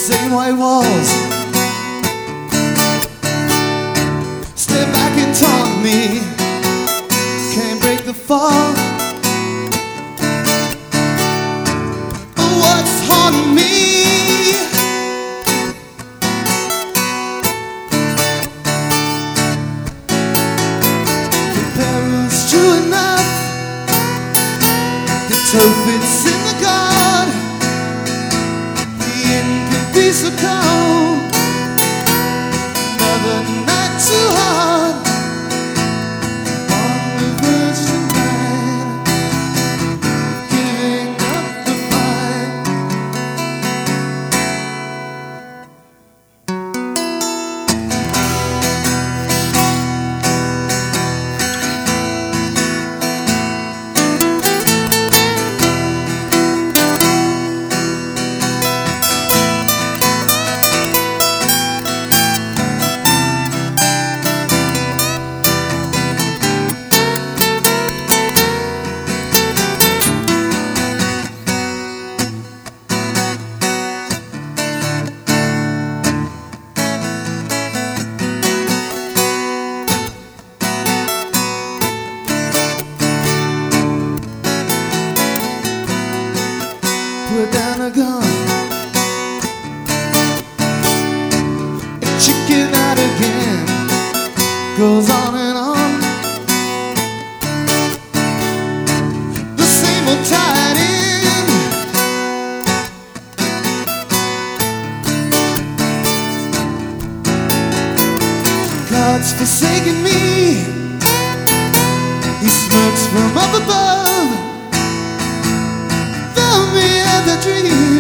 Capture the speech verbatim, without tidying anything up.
same white walls. Step back and taunt me, can't break the fall. What's haunting me? The perils, true enough. The toe fits in the guard. The end can be so cold. Never night too hard. On the verge tonight, giving up the fight. Put down a gun, a chicken out again, goes on and on. The same old tied in. God's forsaken me. He smirks from up above. The dream